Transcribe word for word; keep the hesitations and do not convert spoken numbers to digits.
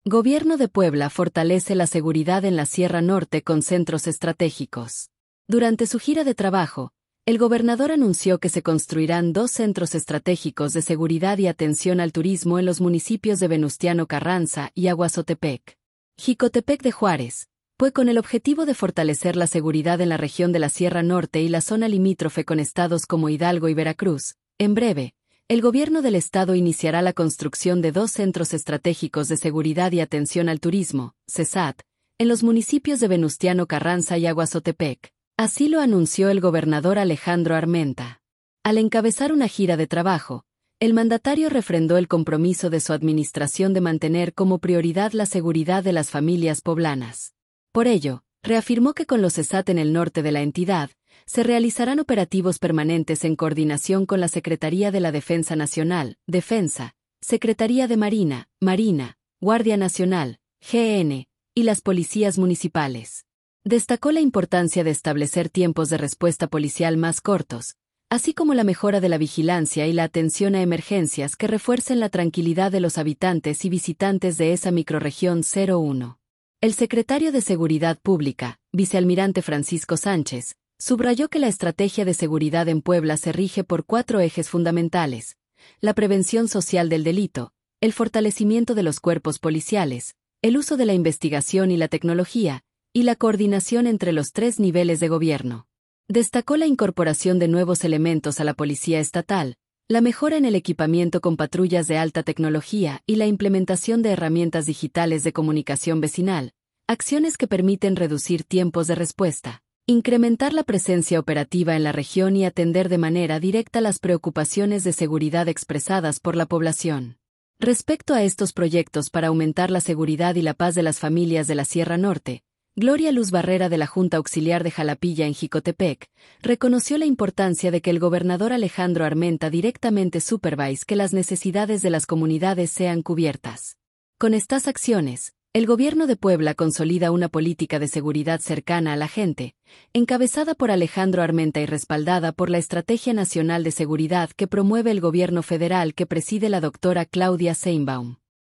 Gobierno de Puebla fortalece la seguridad en la Sierra Norte con centros estratégicos. Durante su gira de trabajo, el gobernador anunció que se construirán dos centros estratégicos de seguridad y atención al turismo en los municipios de Venustiano Carranza y Aguazotepec. Jicotepec de Juárez, pues con el objetivo de fortalecer la seguridad en la región de la Sierra Norte y la zona limítrofe con estados como Hidalgo y Veracruz. En breve, el gobierno del estado iniciará la construcción de dos centros estratégicos de seguridad y atención al turismo, CESAT, en los municipios de Venustiano Carranza y Aguazotepec. Así lo anunció el gobernador Alejandro Armenta. Al encabezar una gira de trabajo, el mandatario refrendó el compromiso de su administración de mantener como prioridad la seguridad de las familias poblanas. Por ello, reafirmó que con los CESAT en el norte de la entidad, se realizarán operativos permanentes en coordinación con la Secretaría de la Defensa Nacional, Defensa, Secretaría de Marina, Marina, Guardia Nacional, G N, y las policías municipales. Destacó la importancia de establecer tiempos de respuesta policial más cortos, así como la mejora de la vigilancia y la atención a emergencias que refuercen la tranquilidad de los habitantes y visitantes de esa microrregión cero uno. El secretario de Seguridad Pública, vicealmirante Francisco Sánchez, subrayó que la estrategia de seguridad en Puebla se rige por cuatro ejes fundamentales: la prevención social del delito, el fortalecimiento de los cuerpos policiales, el uso de la investigación y la tecnología, y la coordinación entre los tres niveles de gobierno. Destacó la incorporación de nuevos elementos a la Policía Estatal, la mejora en el equipamiento con patrullas de alta tecnología y la implementación de herramientas digitales de comunicación vecinal, acciones que permiten reducir tiempos de respuesta, incrementar la presencia operativa en la región y atender de manera directa las preocupaciones de seguridad expresadas por la población. Respecto a estos proyectos para aumentar la seguridad y la paz de las familias de la Sierra Norte, Gloria Luz Barrera de la Junta Auxiliar de Jalapilla en Jicotepec, reconoció la importancia de que el gobernador Alejandro Armenta directamente supervise que las necesidades de las comunidades sean cubiertas. Con estas acciones, el gobierno de Puebla consolida una política de seguridad cercana a la gente, encabezada por Alejandro Armenta y respaldada por la Estrategia Nacional de Seguridad que promueve el gobierno federal que preside la doctora Claudia Sheinbaum.